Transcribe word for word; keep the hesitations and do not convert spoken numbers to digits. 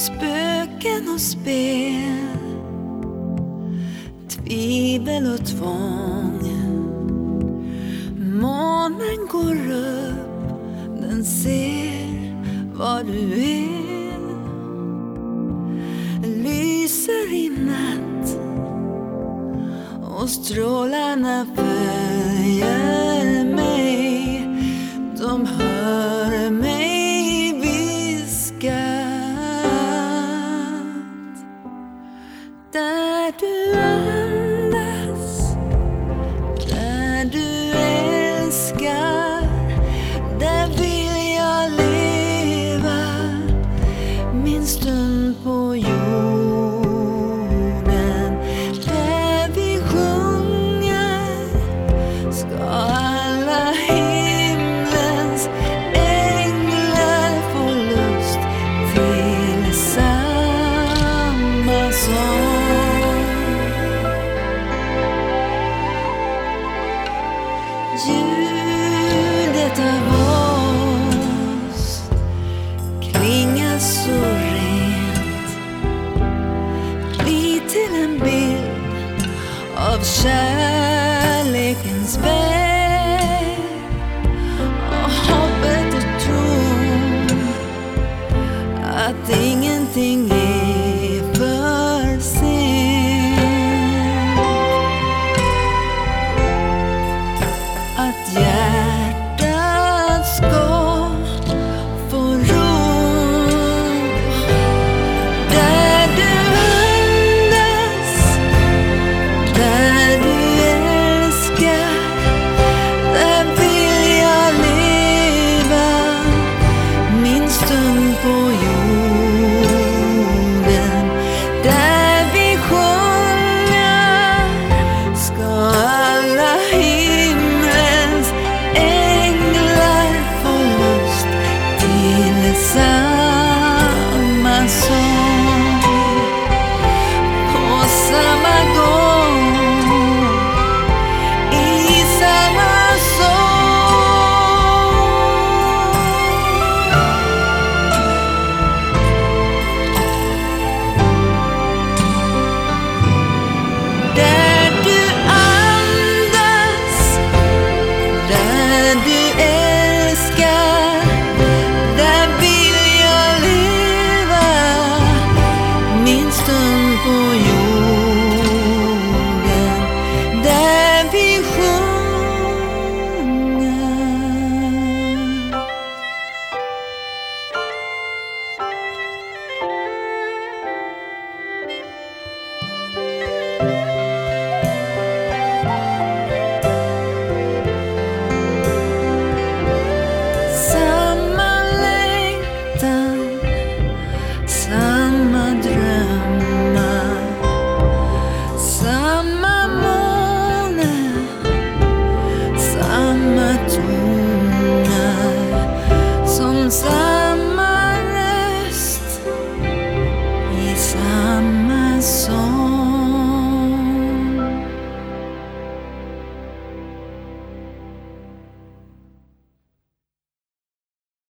spöken och spel, tvivel och tvång. Månen går upp, den ser vad du är, lyser i natt och strålarna följer mig. De hör mig viskat. Där du andas, där du älskar, där vill jag leva min stund på jorden. Där vi sjunger ska alla himlens änglar få lust till samma sång. Ljudet av oss klingar så rent, blir till en bild av kärlekens väg och hoppet och tron att ingenting är för sent. Att hjärtat ska få ro, där du andas, där du älskar, där vill jag leva min stund på jorden. Där vi sjunger ska alla himlens änglar få lust till samma sång. På samma gång, i samma sång. Där du andas, där du älskar, där vill jag leva min stund på jorden. Där vi sjunger. Samma längtan, samma drömmar, samma måne, samma toner, som samma röst i samma sång.